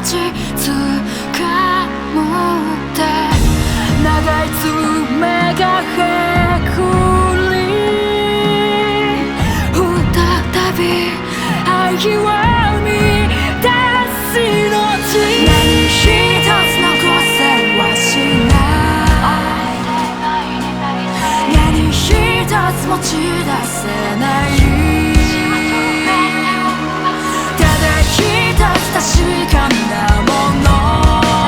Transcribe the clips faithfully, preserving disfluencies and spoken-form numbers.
ちつかむって長い爪がへくり再び愛を生み出す命何一つ残せはしない何一つ持ち出せないただ一つ確かなもの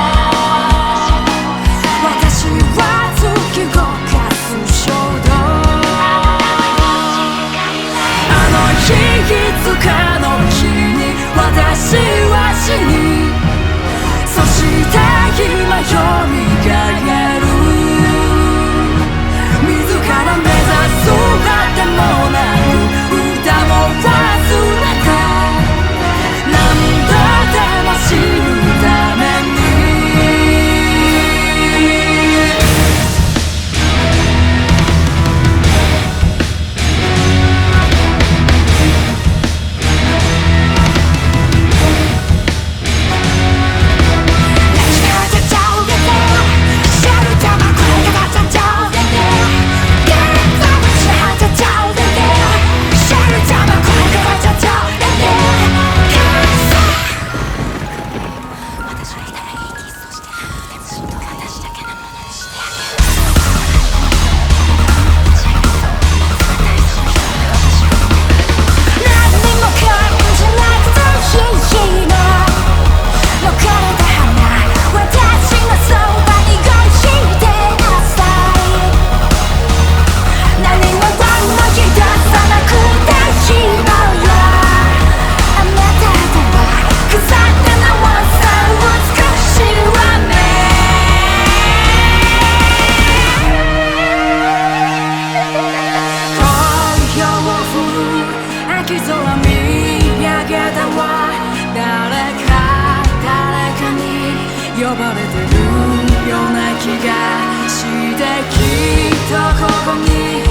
私は突き動かす衝動あの日いつかの日に私は死にそして今よみがえる自ら目指すあてもなく歌も忘れて何度でも死ぬために呼ばれてるような気がしてきっとここに